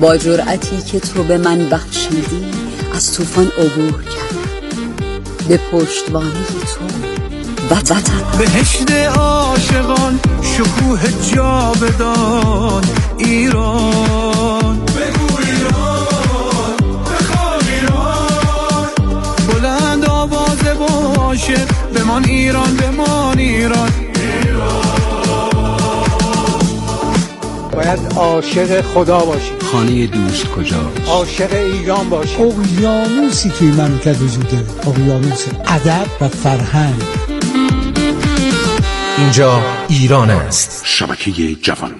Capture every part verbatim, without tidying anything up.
با جرأتی که تو به من بخشیدی از طوفان عبور کردم، به پشتوانه تو وطن. بهشت عاشقان، شکوه جاودان، ایران. بگو ایران، بخوان ایران. بلند آوازه باشه، بمان ایران، بمان ایران. باید عاشق خدا باشی. خانه دوست کجاست؟ عاشق ایران باشی. اقیانوسی که مملکت وجوده، اقیانوس ادب و فرهنگ. اینجا ایران است. شبکه جوان.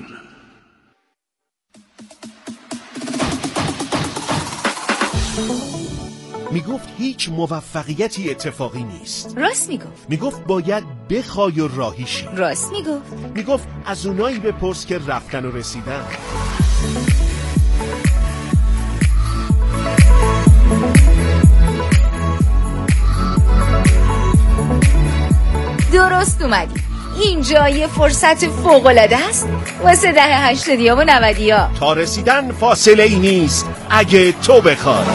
میگفت هیچ موفقیتی اتفاقی نیست. راست میگفت. میگفت باید بخوای و راهی شی. راست میگفت. میگفت از اونایی بپرس که رفتن و رسیدن. درست اومدی. اینجا یه فرصت فوق‌العاده است واسه دهه هشتادیا و نودیا. تا رسیدن فاصله ای نیست اگه تو بخوای.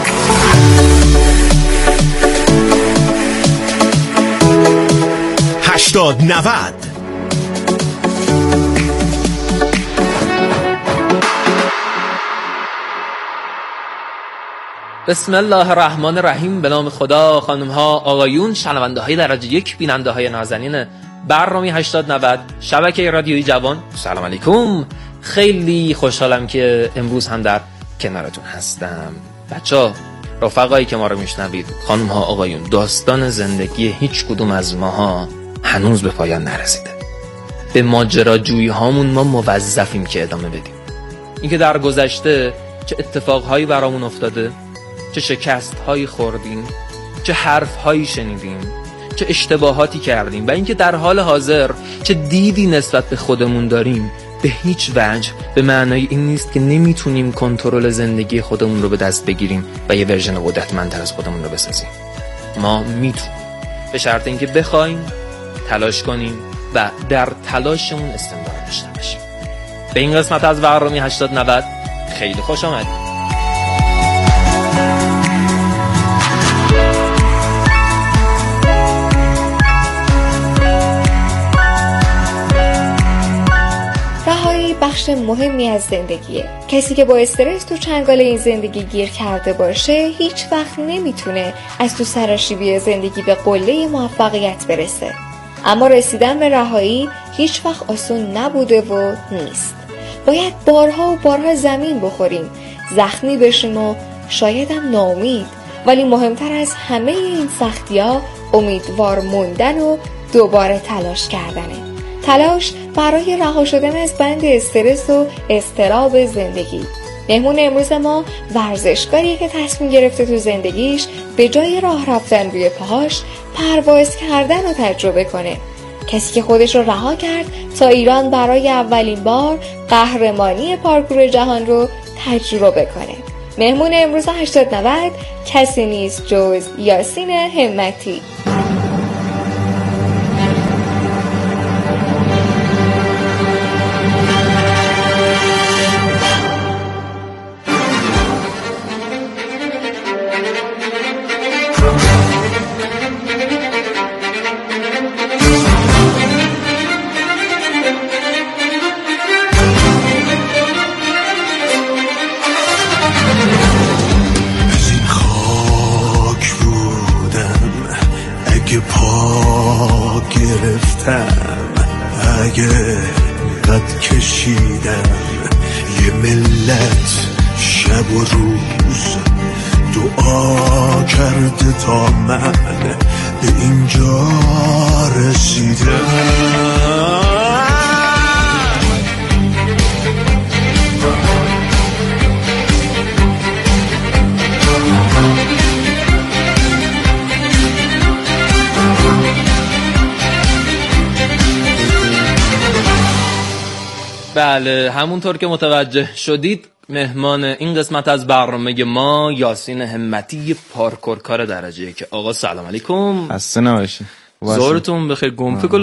هشتاد نود. بسم الله الرحمن الرحیم. به نام خدا. خانم ها، آقایون، شنونده های درجه یک، بیننده های نازنین برنامه هشتاد نود شبکه رادیویی جوان، سلام علیکم. خیلی خوشحالم که امروز هم در کنارتون هستم. بچه‌ها، رفقایی که ما رو میشنوید، خانم ها، آقایون، داستان زندگی هیچ کدوم از ماها هنوز به پایان نرسیده. به ماجراجویی هامون ما موظفیم که ادامه بدیم. اینکه در گذشته چه اتفاقهایی برامون افتاده، چه شکست‌هایی خوردیم، چه حرف‌هایی شنیدیم، چه اشتباهاتی کردیم و اینکه در حال حاضر چه دیدی نسبت به خودمون داریم، به هیچ وجه به معنای این نیست که نمیتونیم کنترل زندگی خودمون رو به دست بگیریم و یه ورژن قدرتمندتر از خودمون رو بسازیم. ما میتونیم، به شرط اینکه بخوایم، تلاش کنیم و در تلاشمون استمرار داشته باشیم. به این قسمت از برنامه هشتاد نود خیلی خوش آمدید. بخش مهمی از زندگیه. کسی که با استرس تو چنگال این زندگی گیر کرده باشه هیچ وقت نمیتونه از تو سراشیبی زندگی به قله موفقیت برسه. اما رسیدن به رهایی هیچ وقت آسون نبوده و نیست. باید بارها و بارها زمین بخوریم، زخمی بشیم و شاید هم ناامید، ولی مهمتر از همه این سختی‌ها امیدوار موندن و دوباره تلاش کردنه. تلاش برای رها شدن از بند استرس و اضطراب زندگی. مهمون امروز ما ورزشکاریه که تصمیم گرفته تو زندگیش به جای راه رفتن روی پاهاش پرواز کردن رو تجربه کنه. کسی که خودش رو رها کرد تا ایران برای اولین بار قهرمانی پارکور جهان رو تجربه کنه. مهمون امروز هشتاد نود کسی نیست جز یاسین همتی. اگه قد کشیدم یه ملت شب و روز دعا کرده تا من به اینجا رسیدم. بله، همونطور که متوجه شدید مهمان این قسمت از برنامه ما یاسین همتی، پارکورکار درجه یک. آقا سلام علیکم. خسته نباشی. زورتون بخیر. گمفه کلو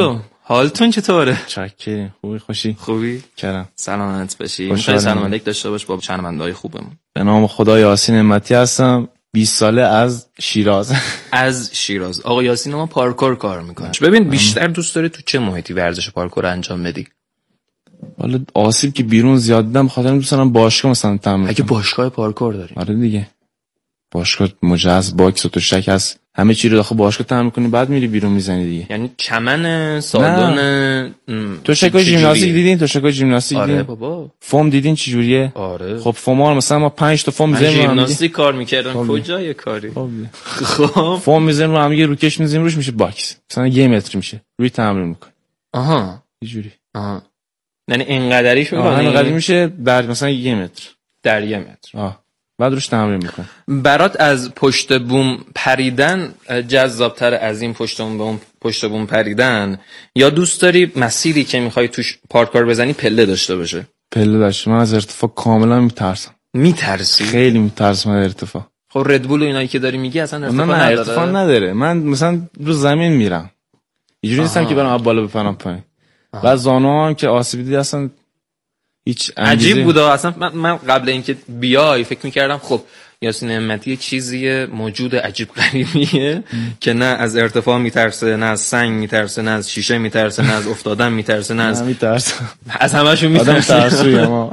حالتون چطوره؟ چاکریم. خوبی؟ خوشی؟ خوبی؟ کرم. سلامت باشی. میخوای سلام علیک داشته باش با شنونده‌های خوبمون. به نام خدا یاسین نعمتی هستم. بیست ساله از شیراز. از شیراز. آقا یاسین ما پارکور کار میکنه. ببین بیشتر دوست داری تو چه محیطی ورزش پارکور انجام بدی؟ والا آسیب که بیرون زیاد دیدم، خاطر دوست دارم باشگاه مثلا تمرین. اگه باشگاه پارکور داری؟ آره دیگه. باشگاه مجهز باکس و توشک هست، همه چی رو داخل باشگاه تمرین کنی بعد میری بیرون میزنی دیگه. یعنی چمن سالن توشکای ژیمناستیک دیدین؟ توشکای ژیمناستیک دیدین؟ آره بابا. فوم دیدین چه جوریه؟ آره. خب فوم مثلا ما پنج تا فوم میذاریم. ژیمناستیک کار میکردم کجای کاری؟ خب فوم میذاریم رو هم یه روکش میذاریم روش میشه باکس. مثلا یه متر میشه. روی تمرین میکنی. آها. یه جوری. آها. یعنی اینقدریش میکنی؟ آها اینقدر میشه در مثلا یه متر. در یه متر. آه. بعد روش تمرین میکنه. برات از پشت بوم پریدن جذاب‌تر از این پشت بوم پشت بوم پریدن، یا دوست داری مسیری که میخوای توش پارکور بزنی پله داشته باشه؟ پله داشته. من از ارتفاع کاملا میترسم. میترسی؟ خیلی میترسم از ارتفاع. خب ردبول و اینایی که داری میگی اصلا ارتفاع نه نداره. نه ارتفاع نداره. من مثلا رو زمین میرم. اینجوری نیستم که برام بالا بپرم پایین. بعد زانوام که آسیب دیدی اصلا هیچ انگیزه. عجیب بوده اصلا. من, من قبل اینکه بیای فکر میکردم خب یاسین نعمتی یه چیزیه موجود عجیب غریبیه که نه از ارتفاع میترسه، نه از سنگ میترسه، نه از شیشه میترسه، نه از افتادن میترسه، نه از میترسه، از همشون میترسه. آدم ترسویه ما.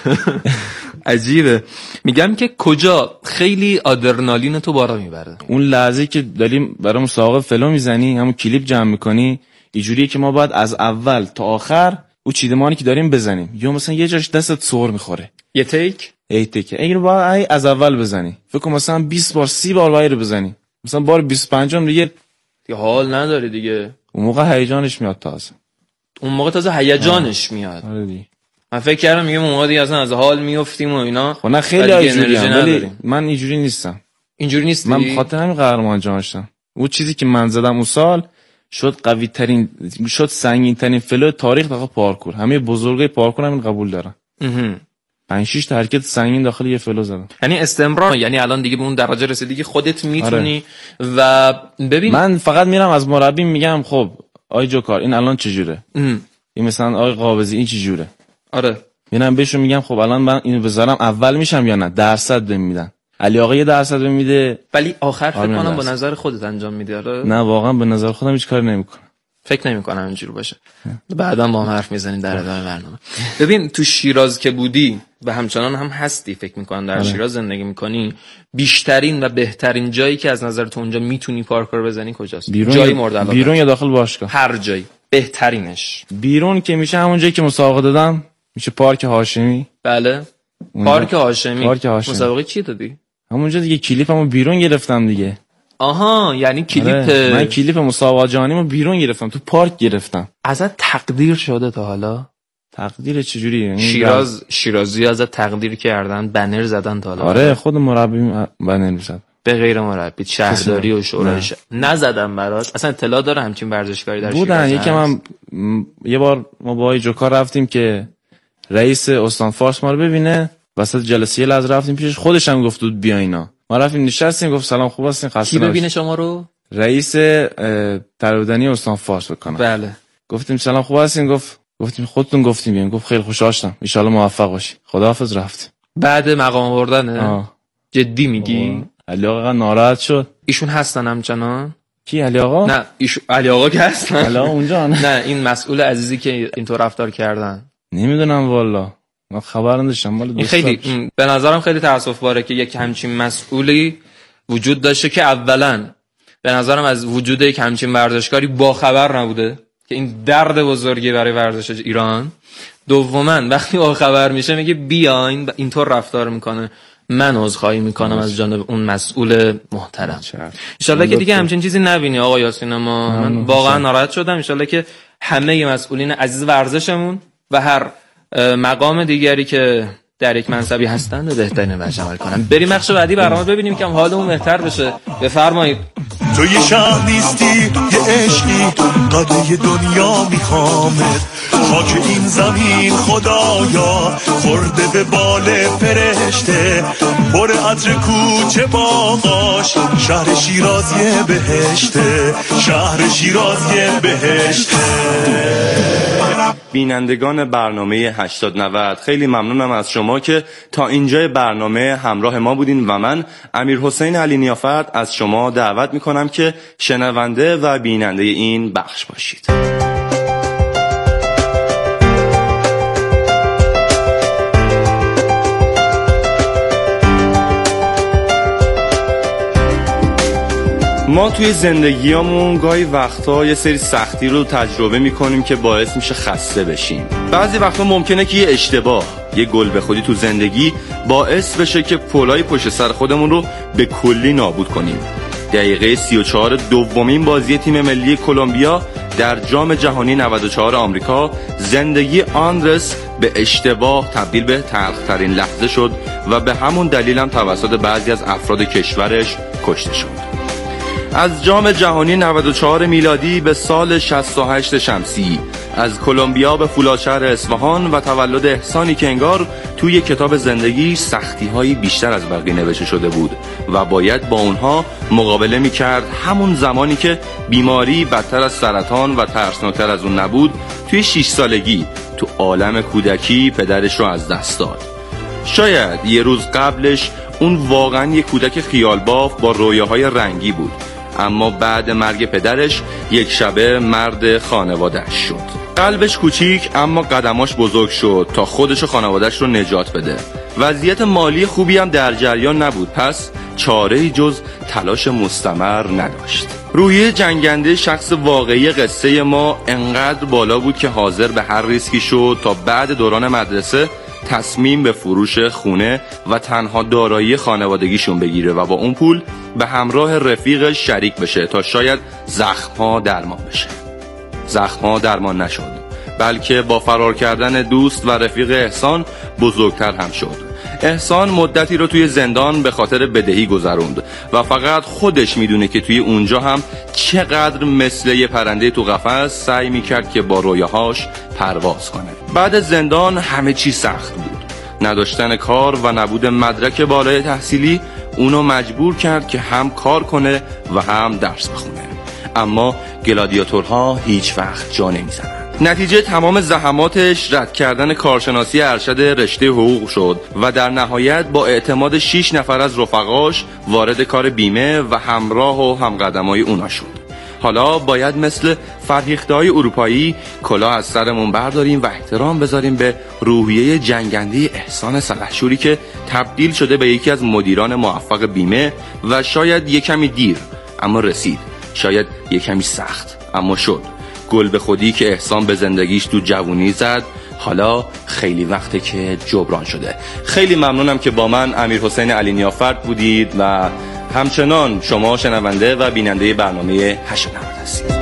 عجیبه. میگم که کجا خیلی آدرنالین تو بالا میبره؟ اون لحظه که داریم برای مسابقه فلو میزنی، همون کلیپ جمع میکنی، اینجوریه که ما باید از اول تا آخر او چیدمانی که داریم بزنیم. یا مثلا یه جاش دستت سر میخوره، یه تیک ای تیک اینو باید از اول بزنی. فکر کنم مثلا بیست بار سی بار باید رو بزنی. مثلا بار بیست و پنجم دیگه دیگه حال نداره دیگه. اون موقع هیجانش میاد تازه. اون موقع تازه هیجانش میاد. آره دیگه. من فکر کردم میگم اون موقع دیگه اصلا از حال میافتیم و اینا. خب نه خیلی اینجوری ام، ولی من اینجوری نیستم. اینجوری نیستی؟ من خاطر همین قهرمان جهان شدم. اون چیزی که من زدم اون سال شد قوی ترین، شد سنگین ترین فلو تاریخ داخل پارکور. همه بزرگای پارکور همین قبول دارن. پنج شش تا حرکت سنگین داخل یه فلو زدم. یعنی استمرار، یعنی الان دیگه به اون درجه رسیدی که خودت میتونی. آره. و ببین من فقط میرم از مربی میگم خب آی جوکار این الان چجوره؟ این مثلا آی قابضی این چجوره؟ آره. میرم بهشون میگم خب الان من اینو بذارم اول میشم یا نه؟ درصد بهم میدن. علی آقا یه درصد بهم میده، ولی آخر فکر کنم با نظر خودت انجام میدی. آره. نه واقعا به نظر خودم هیچ کاری نمیکنم. فکر نمی‌کنم اینجوری باشه. بعداً با هم حرف میزنیم در ادامه برنامه. ببین تو شیراز که بودی و همچنان هم هستی، فکر می‌کنم در شیراز زندگی می‌کنی، بیشترین و بهترین جایی که از نظر تو اونجا میتونی پارکور بزنی کجاست؟ جایی مورد علاقه؟ بیرون یا داخل باشگاه؟ هر جایی. بهترینش بیرون که میشه همون جایی که مسابقه دادم، میشه پارک هاشمی. بله. پارک هاشمی. پارک هاشمی. مسابقه چی دادی؟ همونجا دیگه کلیپمو بیرون گرفتم دیگه. آها، یعنی کلیپ. آره. من کلیپ مسابقه جهانیمو بیرون گرفتم، تو پارک گرفتم. ازت تقدیر شده تا حالا؟ تقدیر چجوریه؟ شیراز شیرازی ازت تقدیر کردن، بنر زدن تا حالا؟ آره خود مربی بنر زد. به غیر مربی شهرداری و شورای شهر نزدم برات؟ اصلا اطلاع داره همچین ورزشکاری در شیراز بودن؟ یکم هم یه بار ما با جوکار رفتیم که رئیس استان فارس ما رو ببینه، وسط جلسه لحظه رفتیم پیشش، خودش هم گفت بود بیا اینا. ما رفتیم نشستیم، گفت سلام خوب هستین؟ خسته کی ببینه شما رو؟ رئیس ترودنی استان فارس بکنم. بله. گفتیم سلام خوب هستین؟ گفت گفتیم خودتون گفتیم بیاین. گفت خیلی خوشحال شدم، ان شاء الله موفق باشی. خداحافظ. رفت. بعد مقام آوردنه؟ آه. جدی میگی؟ علی آقا ناراحت شد. ایشون هستن همچنان؟ کی علی آقا؟ نه ایشون علی آقا که هستن. علی آقا اونجا نه. نه این مسئول عزیزی که اینطور رفتار کردن. نمیدونم والا. من خبر نداشتم. مال خیلی به نظرم خیلی تأسف باره که یک همچین مسئولی وجود داشته که اولا به نظرم از وجود یک همچین ورزشکاری با خبر نبوده که این درد بزرگی برای ورزش ایران. دوما وقتی با خبر میشه میگه بیاین اینطور رفتار میکنه. من عذرخواهی میکنم از جانب اون مسئول محترم. ان شاءالله که دیگه همچین چیزی نبینی آقا یاسین. ما من واقعا ناراحت شدم. ان شاءالله که همه مسئولین عزیز ورزشمون و هر مقام دیگری که در یک منصبی هستند بهترین وجه عمل کنن. بریم بخش بعدی برنامه ببینیم که حالمون بهتر بشه. بفرمایید. تو یه شهر نیستی یه عشقی قدر دنیا میخوامت خاک این زمین خدایا خورده به بال فرشته پر عطر کوچه باغاش شهر شیرازی بهشته شهر شیرازی بهشته. بینندگان برنامه هشتاد نود خیلی ممنونم از شما که تا اینجای برنامه همراه ما بودین و من امیر حسین علی نیافت از شما دعوت میکنم که شنونده و بیننده این بخش باشید. ما توی زندگیامون گاهی وقتا یه سری سختی رو تجربه میکنیم که باعث میشه خسته بشیم. بعضی وقتا ممکنه که یه اشتباه، یه گل به خودی تو زندگی باعث بشه که پلای پشت سر خودمون رو به کلی نابود کنیم. دقیقه سی و چهار دومین بازی تیم ملی کلمبیا در جام جهانی نود و چهار آمریکا زندگی آندرس به اشتباه تبدیل به تلخ‌ترین لحظه شد و به همون دلیل هم توسط بعضی از افراد کشورش کشته شد. از جام جهانی نود و چهار میلادی به سال شصت و هشت شمسی، از کلمبیا به فولادشهر اصفهان و تولد احسانی که انگار توی کتاب زندگی سختی‌های بیشتر از بقیه نوشته شده بود و باید با اونها مقابله می‌کرد. همون زمانی که بیماری بدتر از سرطان و ترسناکتر از اون نبود، توی شش سالگی تو عالم کودکی پدرش رو از دست داد. شاید یه روز قبلش اون واقعا یه کودک خیالباف با رویاهای رنگی بود، اما بعد مرگ پدرش یک شبه مرد خانواده‌اش شد. قلبش کوچیک اما قدماش بزرگ شد تا خودش و خانواده‌اش رو نجات بده. وضعیت مالی خوبی هم در جریان نبود، پس چاره‌ای جز تلاش مستمر نداشت. روحیه جنگنده شخص واقعی قصه ما انقدر بالا بود که حاضر به هر ریسکی شد تا بعد دوران مدرسه تصمیم به فروش خونه و تنها دارایی خانوادگیشون بگیره و با اون پول به همراه رفیقش شریک بشه تا شاید زخم‌ها درمان بشه. زخم‌ها درمان نشد، بلکه با فرار کردن دوست و رفیق احسان بزرگتر هم شد. احسان مدتی رو توی زندان به خاطر بدهی گذروند و فقط خودش میدونه که توی اونجا هم چقدر مثل یه پرنده تو قفس سعی میکرد که با رویاهاش پرواز کنه. بعد زندان همه چی سخت بود. نداشتن کار و نبود مدرک بالای تحصیلی اونو مجبور کرد که هم کار کنه و هم درس بخونه. اما گلادیاتورها هیچ وقت جا نمیزنن. نتیجه تمام زحماتش رد کردن کارشناسی ارشد رشته حقوق شد و در نهایت با اعتماد شش نفر از رفقاش وارد کار بیمه و همراه و همقدمای اونا شد. حالا باید مثل فرهیخته‌های اروپایی کلاه از سرمون برداریم و احترام بذاریم به روحیه جنگنده احسان سلحشوری که تبدیل شده به یکی از مدیران موفق بیمه و شاید یک کمی دیر اما رسید، شاید یک کمی سخت اما شد. گل به خودی که احسان به زندگیش تو جوونی زد حالا خیلی وقته که جبران شده. خیلی ممنونم که با من امیر حسین علی نیافت بودید و همچنان شما شنونده و بیننده برنامه هشتاد نود هستید.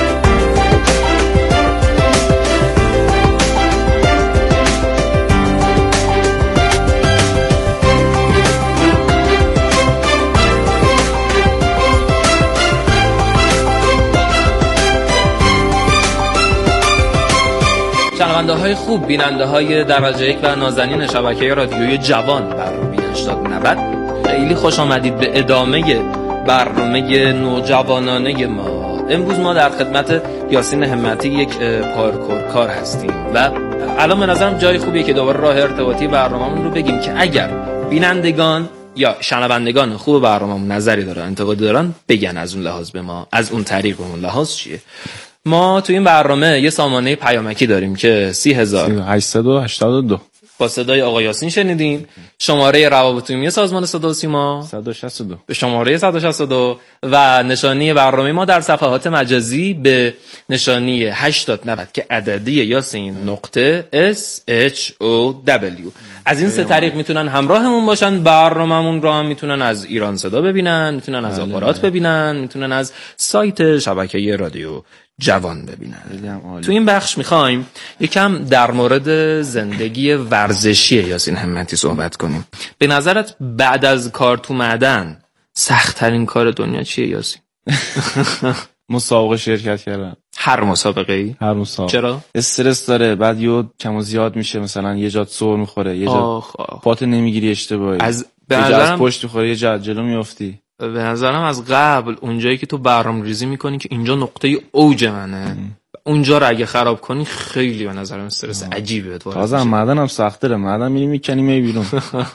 شنونده های خوب، بیننده های درجه یک و نازنین شبکه رادیوی جوان، برنامه هشتاد نود خیلی خوش آمدید به ادامه برنامه نوجوانانه ما. امروز ما در خدمت یاسین همتی، یک پارکورکار هستیم و الان به نظرم جای خوبیه که دوباره راه ارتباطی برنامه‌مون رو بگیم که اگر بینندگان یا شنوندگان خوب برنامه‌مون نظری دارن، انتقادی دارن، بگن از اون لحاظ به ما، از اون طریق به اون لحاظ چیه. ما تو این برنامه یه سامانه پیامکی داریم که سی هزار هشتصد و هشتاد و دو با صدای آقا یاسین شنیدیم. شماره روابط عمومی سازمان صدا و سیما صد و شصت و دو به شماره صد و شصت و دو و نشانی برنامه ما در صفحات مجازی به نشانی هشتاد نود که عددی یاسین نقطه اس اچ او دبلیو. از این سه طریق میتونن همراهمون باشن. برنامه‌مون رو هم میتونن از ایران صدا ببینن، میتونن از آپارات ببینن، میتونن از سایت شبکه رادیو جوان ببینن. تو این بخش میخوایم یکم در مورد زندگی ورزشی یاسین همتی صحبت کنیم. به نظرت بعد از کار تو معدن سخت ترین کار دنیا چیه یاسین؟ مسابقه شرکت کردم. هر مسابقه ای؟ هر مسابقه. چرا؟ استرس داره، بعد یه کم و زیاد میشه، مثلا یه جات سر میخوره، یه جات پات نمیگیری اشتباهی، از به نظرم پشت میخوره، یه جات جلو میافتی. به نظرم از قبل اونجایی که تو برنامه‌ریزی میکنی که اینجا نقطه اوج منه، ام. اونجا رو اگه خراب کنی خیلی به نظرم استرس عجیبه. تو تازه معدن هم سخت‌تره، معدن میری میکنی می بیرون.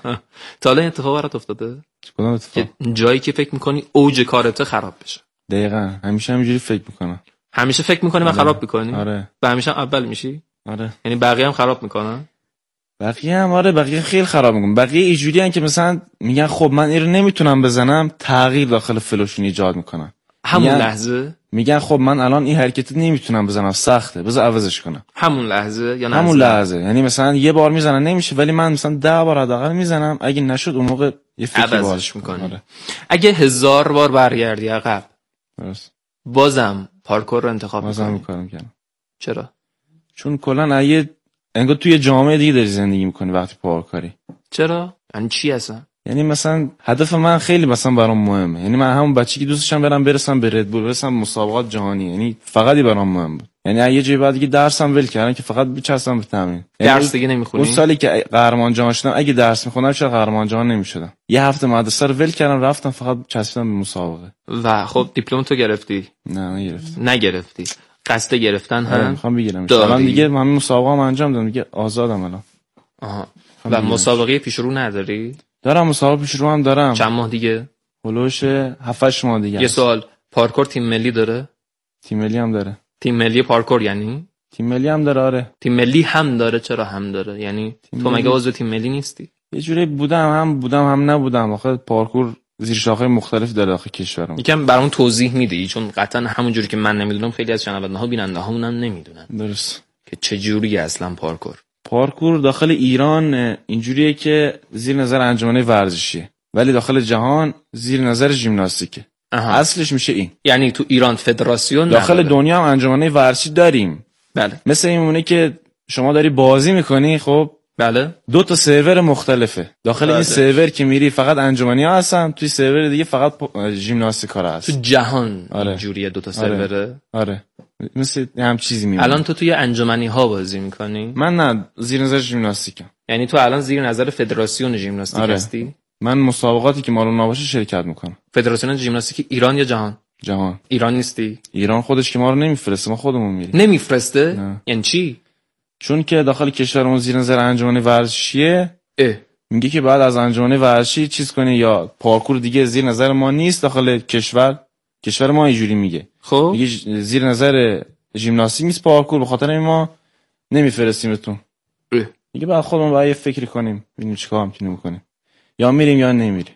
تا الان اتفاق برات افتاده؟ کدوم اتفاق؟ جایی که فکر میکنی اوج کارت خراب بشه. دقیقاً همیشه همینجوری فکر میکنم. همیشه فکر میکنی من خراب میکنی؟ آره. و همیشه اول میشی؟ آره. یعنی بقیه هم خراب میکنن؟ بقیه هم آره، بقیه خیلی خراب میکنن. بقیه اینجوری ان که مثلا میگن خب من این رو نمیتونم بزنم، تغییر داخل فلوشون ایجاد میکنن. همون لحظه میگن خب من الان این حرکت نمیتونم بزنم، سخته، بذار عوضش کنم. همون لحظه یا نه؟ همون لحظه. یعنی مثلا یه بار میزنن نمیشه، ولی من مثلا ده بار حداقل میزنم، اگه نشد اون موقع یه فکری باهاش میکنم. آره. اگه هزار بار برگردی عقب، درست، بازم پارکور رو انتخاب میکنی؟ بازم میکنم کنم. چرا؟ چون کلا اگه انگار توی جامعه دیگه داری زندگی میکنی وقتی پارکاری. چرا؟ یعنی چی هستن؟ یعنی مثلا هدف من خیلی مثلا برام مهمه. یعنی من همون بچگی دوست داشتم برم برسم به ردبول، برسم مسابقات جهانی. یعنی فقطی برام مهم بود. یعنی یه جای بعد دیگه درسم ول کردم که فقط بچسبم به تمرین. یعنی درس دیگه نمیخونی؟ اون سالی که قهرمان جهان شدم، اگه درس میخوندم چرا قهرمان جهان نمیشدم؟ یه هفته مدرسه رو ول کردم رفتم فقط چسبیدم به مسابقه. و خب دیپلم تو گرفتی؟ نه نگرفتم. نگرفتی. قصد گرفتن هم میخوام بگیرم. الان دیگه من مسابقه ام انجام دادم، دیگه آزادم الان. آها. و مسابقه پیش رو نداری؟ دارم، مسابقه پیش رو هم دارم. چند ماه دیگه؟ هولوش هفت هشت ماه دیگه. یه سوال، پارکور تیم ملی داره؟ تیم ملی هم داره. تیم ملی پارکور یعنی؟ تیم ملی هم داره. آره. تیم ملی هم داره. چرا هم داره؟ یعنی تو مگه عضو تیم ملی نیستی؟ یه جوری بودم، هم بودم هم نبودم. آخه پارکور زیر شاخه مختلف داره داخل کشورم. یکم برام توضیح میدی؟ چون قطعا همون جوری که من نمیدونم خیلی از شنونده‌ها بیننده‌هامون هم نمیدونن. درست. که چه جوری اصلا پارکور؟ پارکور داخل ایران اینجوریه که زیر نظر انجمن ورزشیه، ولی داخل جهان زیر نظر ژیمناستیکه. اصلش میشه این. یعنی تو ایران فدراسیون داخل نداره. دنیا هم انجمن ورزشی داریم. بله. مثل اینونه که شما داری بازی میکنی، خب بله، دو تا سرور مختلفه. داخل بله. این سرور که میری فقط انجمنی‌ها هستن، توی سرور دیگه فقط ژیمناستیکا هست. تو جهان آره. اینجوریه، دو تا سروره. آره. آره. مثل هم چیزی میمونه. الان تو توی انجمنی ها بازی میکنی؟ من نه، زیر نظر ژیمناستیکم. یعنی تو الان زیر نظر فدراسیون ژیمناستیک آره. هستی؟ من مسابقاتی که مال نباشه شرکت میکنم. فدراسیون ژیمناستیک ایران یا جهان؟ جهان. ایران نیستی؟ ایران خودش که ما رو نمیفرسته، ما خودمون میریم. نمیفرسته؟ نه. یعنی چی؟ چون که داخل کشورمون زیر نظر انجمن ورزشیه، اه. میگه که بعد از انجمن ورزشی چیز کنی یا پارکور دیگه زیر نظر ما نیست داخل کشور. کشور ما اینجوری میگه. خب میگه زیر نظر ژیمناستیک نیست پارکور، به خاطر این ما نمیفرستیمتون. میگه بعد خودمون باید یه فکری کنیم ببینیم چیکار میتونیم بکنیم، یا میریم یا نمیریم.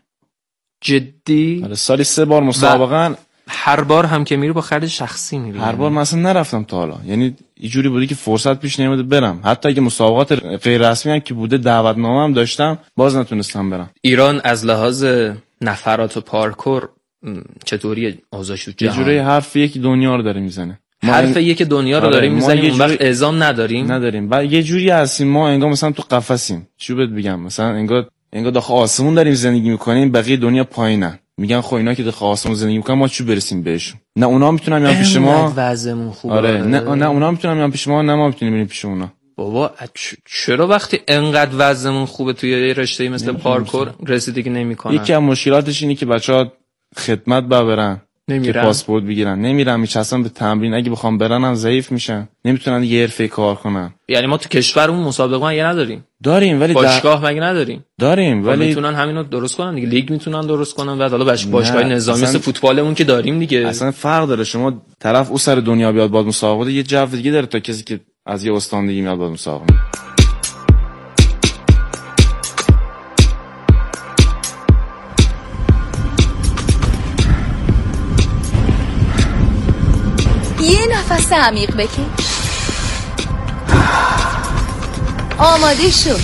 جدی؟ آره، سالی سه بار مسابقه. هر بار هم که میری با خرید شخصی میری؟ هر بار مثلا نرفتم تا حالا، یعنی اینجوری بودی که فرصت پیش نمیاد برم. حتی اگه مسابقات غیر رسمی هم که بوده، دعوتنامه هم داشتم، باز نتونستم برم. ایران از لحاظ نفرات و پارکور چطوری اوضاعش تو جهان؟ یه جوری حرف یک دنیا رو داره میزنه. حرف یک دنیا رو داریم میزنیم، اون وقت اعزام نداریم. نداریم. بعد یه جوری هستیم ما انگار مثلا تو قفسیم. چی بهت بگم، مثلا انگار انگار داخل آسمون داریم زندگی میکنیم، بقیه دنیا پایینن. میگن خب اینا که داخل آسمون زندگی میکنن ما چی برسیم بهشون؟ نه اونا میتونن میان پیش ما. وضعمون خوبه. آره. نه نه اونا میتونن میان پیش ما، نه ما میتونیم بریم پیش اونا. بابا چرا وقتی انقدر وضعمون خوبه توی رشته‌ای مثل پارکور رسیدگی نمیکنن؟ یکی از مشکلاتش اینه که بچه‌ها خدمت برن، که پاسپورت بگیرن، نمیرن، میچسبن به تمرین. اگه بخوام برن هم ضعیف میشن، نمیتونن یه حرفه کار کنن. یعنی ما تو کشورمون مسابقه مگه نداریم؟ داریم ولی باشگاه در... مگه نداریم؟ داریم ولی میتونن همینو درست کنن دیگه. لیگ میتونن درست کنن، بعد حالا باش باشگاه نظامی مثل فوتبالمون که داریم دیگه. اصلا فرق داره. شما طرف اون سر دنیا بیاد بعد مسابقه، یه جو دیگه داره تا کسی که از یه استان دیگه میاد بعد مسابقه. یه نفس عمیق بکش. آماده شو.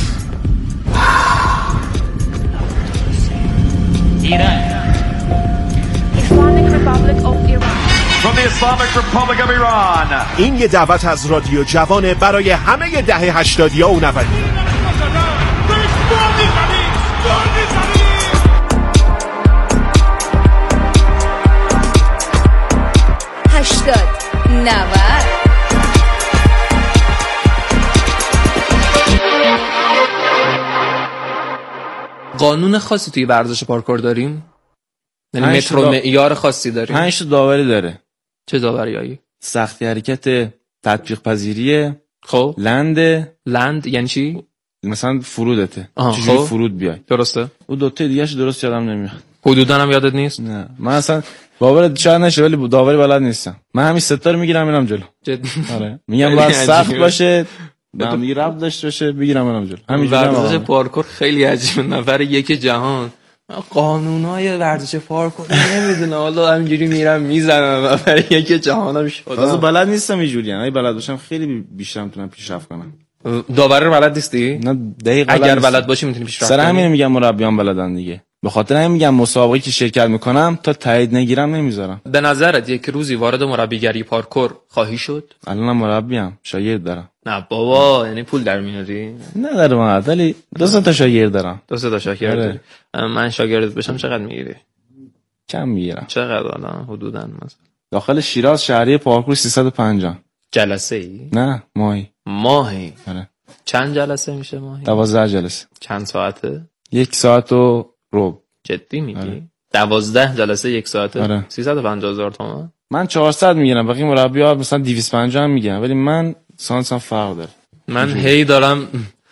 ایران. Islamic Republic of Iran. From the Islamic Republic of Iran. این یه دعوت از رادیو جوانه برای همه دهه هشتادی ها و نودی. قانون خاصی توی ورزش پارکور داریم؟ یعنی متر و معیار خاصی داریم؟ پنج تا داوری داره. چه داوریایی؟ سختی حرکت، تطبیق پذیریه، خب لند. لند یعنی چی؟ مثلا فرودته، چجوری خب. فرود بیای. درسته. او دوتا دیگه‌اش درست یادم نمیاد. حدوداً هم یادت نیست؟ نه من اصلا باور شاید نشه ولی داوری بلد نیستم. من همین ستا رو میگیرم میرم جلو. جدی؟ آره میگم باید سخت باشه، هم دیگه ربط داشته باشه، بگیرم برم جلو. همینجوری ورزش پارکور خیلی عجیبه. نفر یک جهان قانونای ورزش پارکور نمیدونه، حالا همینجوری میرم میزنم. نفر یک جهانم شده. تازه بلد نیستم اینجوری. اگه بلد باشم خیلی بیشتر میتونم پیشرفت کنم. داوری رو بلد نیستی؟ نه دقیقاً اگر بلد باشی میتونی پیشرفت کنی. سر همین میگم مربیان بلدن دیگه. به خاطر همین میگم مسابقه که شرکت میکنم تا تایید نگیرم نمیذارم. به نظرت یک روزی وارد مربیگری پارکور خواهی شد؟ الانم مربیم، شاگرد دارم. نه بابا، یعنی پول در میاری؟ نه در من، ولی دو سه تا شاگرد دارم. دو سه تا شاگرد داری. من شاگرد بشم چقدر میگیری؟ کم میگیرم. چقدر الان حدوداً مثلا؟ داخل شیراز شهری پارکور سیصد و پنجاه. جلسه ای؟ نه ماهی. ماهی؟ آره. چند جلسه میشه ماهی؟ دوازده جلسه. چند ساعته؟ یک ساعت و ربع. جدی میگی؟ آره. دوازده جلسه یک ساعته؟ آره. سیصد و پنجاه هزار تومان؟ من چهارصد میگیرم، بقیه مربی‌ها مثلا دویست و پنجاه هم میگن، ولی من سانسم فرق داره. من هی دارم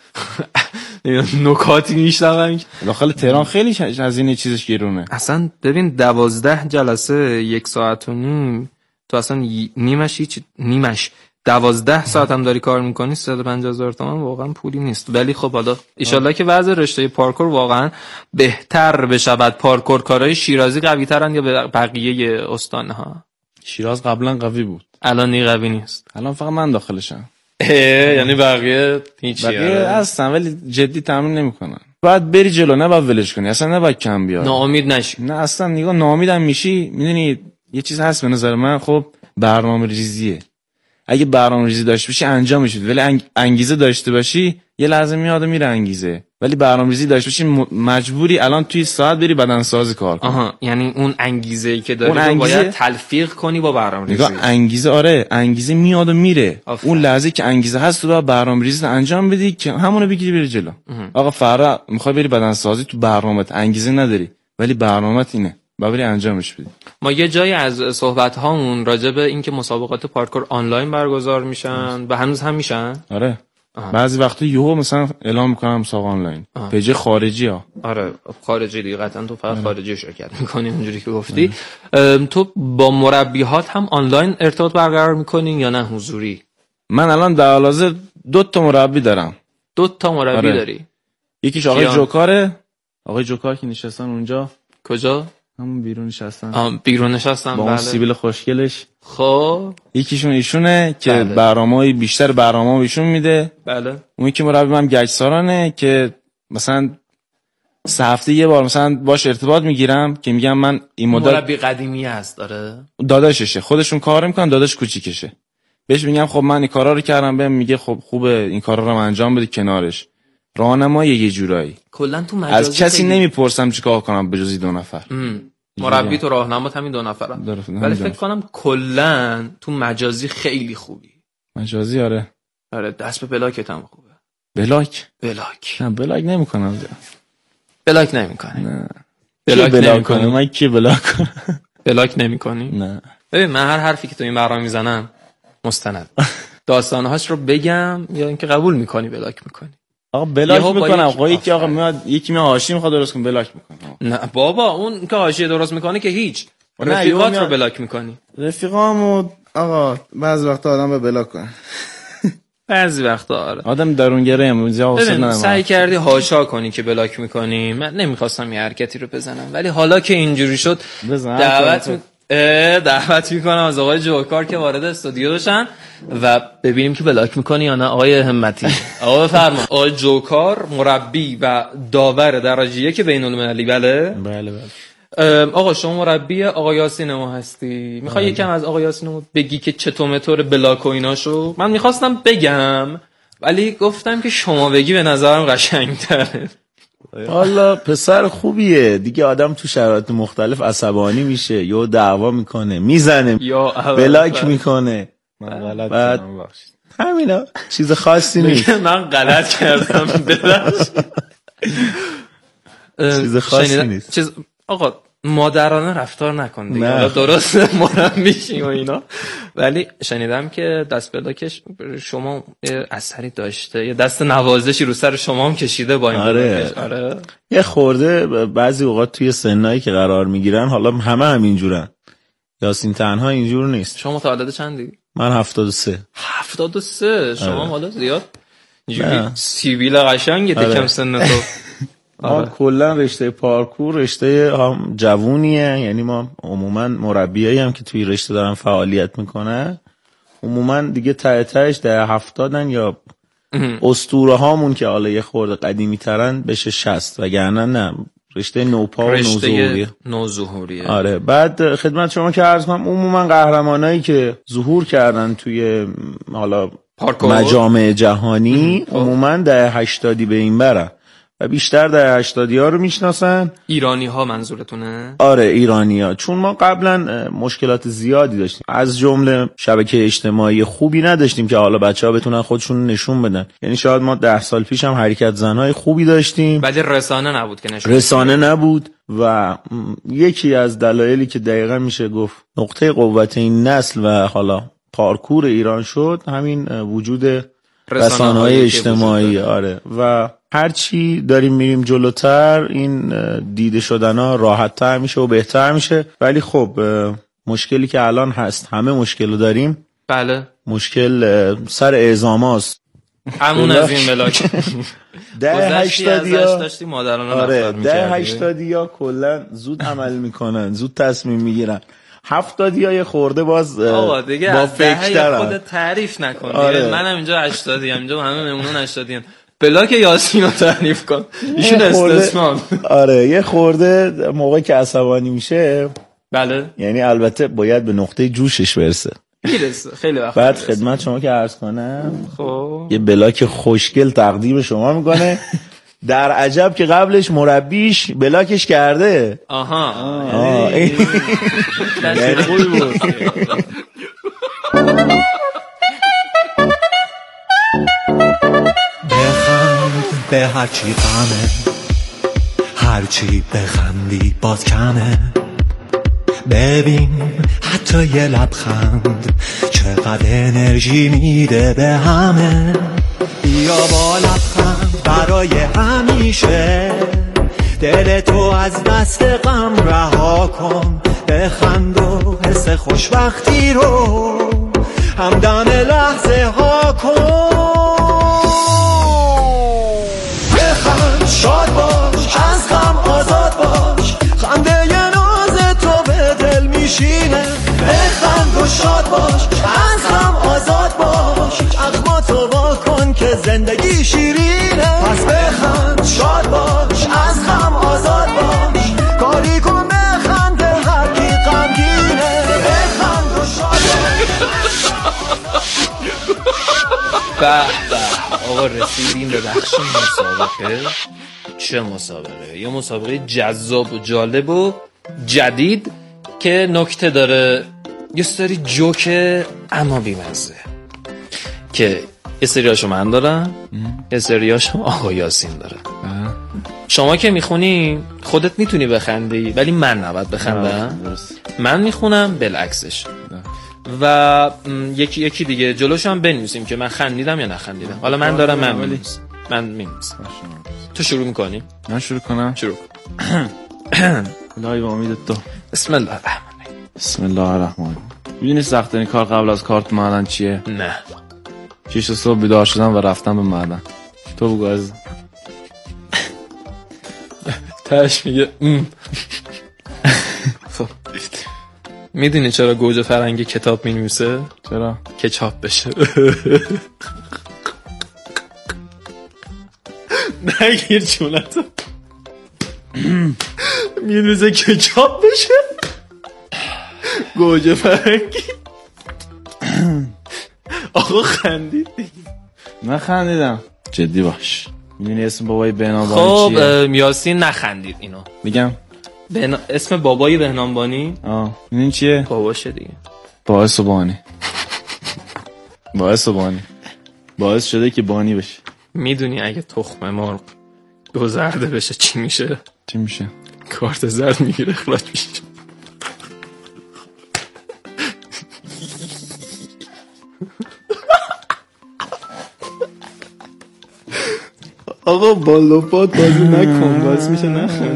نکاتی میشنوم. داخل تهران خیلی هزینه چیزش گرونه. اصلا ببین دوازده جلسه یک ساعت و نیم، تو اصلا نیمش هیچ نیمش دوازده ساعت هم داری کار میکنی، سیصد و پنجاه هزار تومان واقعا پولی نیست. ولی خب حالا ایشالله که وضع رشته پارکور واقعا بهتر بشود. پارکور کارهای شیرازی قوی ترن یا بقیه استانها؟ شیراز قبلا قوی بود، الان نی قوی نیست. الان فقط من داخلشم. یعنی بقیه هیچی بقیه هستن ولی جدی تمرین نمیکنن. باید بری جلو، نه باید ولش کنی، اصلا نباید کم بیاری. ناامید نشی. نه اصلا نگاه ناامیدم میشی. میدونی یه چیز هست به نظر من، خب برنامه‌ریزیه. اگه برنامه‌ریزی داشته باشی انجام میشه، ولی انگ... انگیزه داشته باشی یه لحظه میاد و میره انگیزه. ولی برنامه‌ریزی داشته باشی مجبوری الان توی ساعت بری بدنسازی کار کنی. آها، یعنی اون انگیزه‌ای که داری رو انگیزه... باید تلفیق کنی با برنامه‌ریزی. نگاه انگیزه، آره انگیزه میاد و میره. آفر. اون لحظه که انگیزه هست تو باید برنامه‌ریزی انجام بدی که همونو بگیری بری جلو. اه. آقا فردا میخوای بری بدنسازی، تو برنامه‌ت انگیزه نداری ولی برنامه‌ت اینه، ببری انجامش بدی. ما یه جایی از صحبت هامون راجع به اینکه مسابقات پارکور آنلاین برگزار میشن و هنوز هم میشن. آره آه. بعضی وقتا یهو مثلا اعلام میکنم مسابقه آنلاین، پیج خارجی ها. آره خارجی دیگه قطعا تو فقط آره. خارجی شرکت میکنی اونجوری که گفتی. تو با مربیات هم آنلاین ارتباط برقرار میکنی یا نه حضوری؟ من الان در حال حاضر دو تا مربی دارم. دو تا مربی آره. داری؟ یکیش آقای جوکاره، آقای جوکار که نشستن اونجا. کجا؟ همون بیرون نشستن. آه بیرون نشستن با بله. اون سیبیل خوشگلش. خب یکیشون ایشونه که بله. برنامه‌ای بیشتر برنامه‌ها ایشون میده. بله. اون یکی مربی من گچسارانه که مثلا سه هفته یه بار مثلا باش ارتباط میگیرم که میگم من این مدت. مربی قدیمی هست داره. داداششه، خودشون کار میکنن، داداش کوچیکشه. بهش میگم خب من این کارا رو کردم، بهم میگه خب خوبه این کارا رو انجام بده، کنارش راهنمایی یه جورایی. کلا تو مجازی از کسی خیلی... نمیپرسم چیکار کنم به جز دو نفر. مربی تو راهنمات همین دو نفرن. ولی فکر کنم کلا تو مجازی خیلی خوبی. مجازی آره. آره دست به بلاکت هم خوبه. بلاک؟ بلاک. نه بلاک نمیکنم. بلاک نمیکنی؟ نه. بلاک نمیکنی؟ من کی بلاک کنم؟ بلاک نمیکنی؟ نه. ببین من هر حرفی که تو این برنامه میزنم مستند. داستانهاش رو بگم یا اینکه قبول میکنی بلاک میکنی؟ آقا بلاک میکنم. آقا یکی آقا میاد یکی میاد حاشیه میخواد درست کنه بلاک میکنه. نه بابا اون که حاشیه درست میکنه که هیچ. رفیقات رو بلاک میکنی. رفیقامو آقا بعضی وقتا آدم به بلاک کنه. بعضی وقتا آره. آدم درونگره ام ببین سعی کردی هاشا کنی که بلاک میکنی. من نمیخواستم یه حرکتی رو بزنم ولی حالا که اینجوری شد دعوت می... دعوت میکنم از آقای جوکار که وارد استودیو بشن و ببینیم که بلاک میکنی یا نه. آقای همتی آقا بفرما. آقای جوکار مربی و داور درجه یک بین المللی. بله بله بله. آقا شما مربی آقا یاسین ما هستی، میخوای یکم از آقا یاسین بگی که چطور مطور بلاک و ایناشو؟ من میخواستم بگم ولی گفتم که شما بگی به نظرم قشنگ‌تره. والا پسر خوبیه دیگه، آدم تو شرایط مختلف عصبانی میشه یا دعوا میکنه میزنه یا بلاک میکنه. من غلط کردم ببخشید. همینا چیز خاصی نیست. من غلط کردم ببخشید. چیز خاصی نیست. چیز آقا مادرانه رفتار نکن دیگه. حالا درست مربیشی و اینا، ولی شنیدم که دست بلاکش شما اثری داشته، یه دست نوازشی رو سر شما هم کشیده با این آره. آره. یه خورده بعضی اوقات توی سنایی که قرار میگیرن، حالا همه همینجورن، یاسین تنها اینجور نیست. شما متولد چندی؟ من هفتاد و سه. هفتاد و سه شما حالا زیاد اینجوری سیبیل قشنگه دیگه سن تو. ما کلا رشته پارکور رشته هم جوونیه، یعنی ما عموما مربیایی هم که توی رشته دارن فعالیت میکنن عموما دیگه ته تهش ده هفتادن یا اسطوره هامون که حالا یه خورده قدیمی ترن بشه شصت، وگرنه نه رشته نوپا و نوظهوریه. نوظهوریه آره. بعد خدمت شما که عرض کنم عموما قهرمانایی که ظهور کردن توی حالا پارکور مجامع جهانی عموما ده هشتادی به این برن و بیشتر در هشتادی ها رو میشناسن. ایرانی ها منظورتونه؟ آره ایرانی ها، چون ما قبلا مشکلات زیادی داشتیم، از جمله شبکه اجتماعی خوبی نداشتیم که حالا بچه ها بتونن خودشون نشون بدن. یعنی شاید ما ده سال پیش هم حرکت زنهای خوبی داشتیم ولی رسانه نبود که نشون رسانه نبود و یکی از دلایلی که دقیقا میشه گفت نقطه قوت این نسل و حالا پارکور ایران شد همین وجود رسانه های اجتماعی. آره. و هرچی داریم میریم جلوتر این دیده شدن ها راحت تر میشه و بهتر میشه، ولی خب مشکلی که الان هست، همه مشکل رو داریم. بله. مشکل سر اعزام هاست. همون از این بلاک ده هشتادی ها داشتی مادرانه آره ده هشتادی ها کلن زود عمل میکنن، زود تصمیم میگیرن. هفتادی های خورده باز آقا دیگه با از فکر خود تعریف نکن. آره. منم اینجا هشتادی ام، اینجا همه مهمونون هشتادی ام. بلاک یاسین رو تعریف کن، ایشون استثنان. آره یه خورده موقعی که عصبانی میشه بله، یعنی البته باید به نقطه جوشش برسه. میرسه خیلی وقت. بعد خدمت شما که عرض کنم خب یه بلاک خوشگل تقدیم شما میکنه. در عجب که قبلش مربیش بلاکش کرده. آها آه. یعنی خوبی بود. بخند به هرچی غمه، هرچی بخندی باز کمه. ببین حتی یه لبخند چقدر انرژی میده به همه. بیا با لبخند برای همیشه دل تو از دست غم رها کن. بخند و حس خوشبختی رو همدم لحظه ها کن. بخند شاد باش، از غم آزاد باش، خنده ی ناز تو به دل میشینه. بخند و شاد باش، از غم آزاد باش، چشما تو وا کن که زندگی شیرینه. پس بخند شاد باش، از غم آزاد باش، کاری کن بخند هر کی غمگینه. بخند و شاد باش. به به آقا رسیدیم به بخش مسابقه. چه مسابقه؟ یه مسابقه جذاب و جالب و جدید که نکته داره، یه سری جوکه اما بیمزه که یه سریاشو من دارم، یه سریاشو آقا یاسین داره. شما که میخونی خودت میتونی بخندی ولی من نباید بخندم. من میخونم بالعکسش و یکی یکی دیگه جلوشم بنویسیم که من خندیدم یا نخندیدم. حالا من دارم من بنویسم. من می‌نویسم. تو شروع می‌کنی؟ من شروع کنم. شروع. خدای با امید تو. بسم الله الرحمن الرحیم. بسم الله الرحمن الرحیم. می‌دونی سخت‌ترین کار قبل از کارت معدن چیه؟ نه. شش صبح بیدار شدم و رفتم به معدن. تو بگو از تاش میگه میدونی چرا گوجه فرنگی کتاب می‌نویسه؟ چرا؟ که چاپ بشه. نگیر چونتو. می‌نویسه که چاپ بشه. گوجه فرنگی. آقا خندید دیگه. من خندیدم. جدی باش. می‌دونی اسم بابای بهنامبانی چیه؟ خب یاسین نخندید اینو. میگم بنا... اسم بابای بهنامبانی؟ آه میدونی چیه؟ باباشه دیگه. باعث بانی. باعث بانی. باعث شده که بانی بشه. میدونی اگه تخم مرغ گذرده بشه چی میشه؟ چی میشه؟ کارت زرد میگیره اخراج میشه. آقا با لپات بازی نکن باعث میشه نخند.